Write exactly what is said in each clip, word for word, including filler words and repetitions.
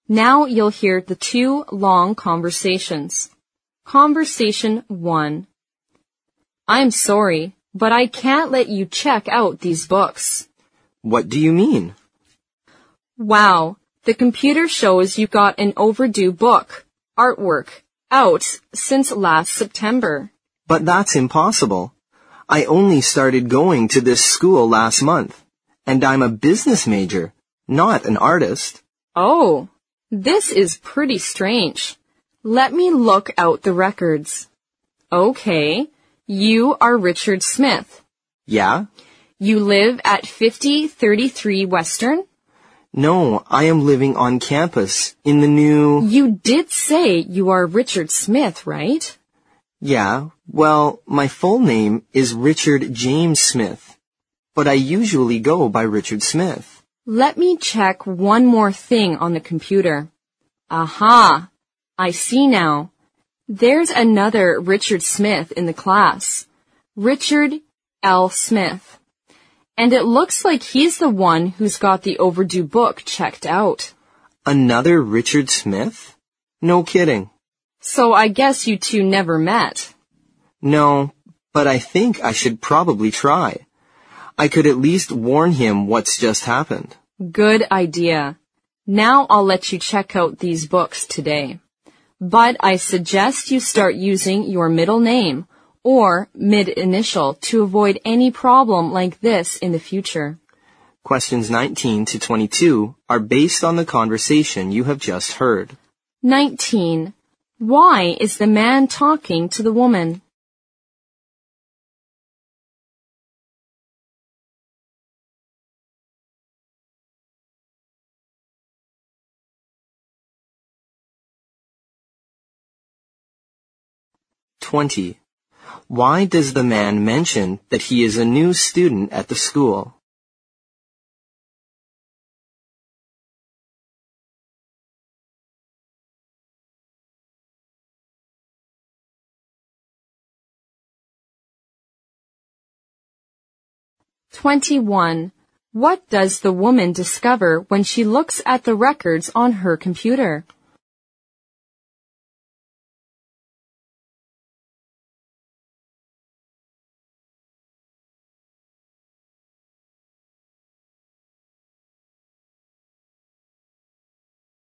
Now you'll hear the two long conversations. Conversation one. I'm sorry, but I can't let you check out these books. What do you mean? Wow, the computer shows you got an overdue book, artwork, out since last September. But that's impossible. I only started going to this school last month, and I'm a business major, not an artist. Oh, this is pretty strange. Let me look out the records. Okay, you are Richard Smith. Yeah? You live at fifty thirty-three Western? No, I am living on campus in the new... You did say you are Richard Smith, right? Yeah, well, my full name is Richard James Smith, but I usually go by Richard Smith. Let me check one more thing on the computer. Aha, I see now. There's another Richard Smith in the class, Richard L. Smith. And it looks like he's the one who's got the overdue book checked out. Another Richard Smith? No kidding. So I guess you two never met. No, but I think I should probably try. I could at least warn him what's just happened. Good idea. Now I'll let you check out these books today. But I suggest you start using your middle name or mid-initial to avoid any problem like this in the future. Questions nineteen to twenty-two are based on the conversation you have just heard. nineteen. Why is the man talking to the woman? twenty. Why does the man mention that he is a new student at the school? twenty-one. What does the woman discover when she looks at the records on her computer?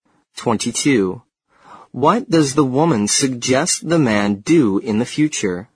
twenty-two. What does the woman suggest the man do in the future?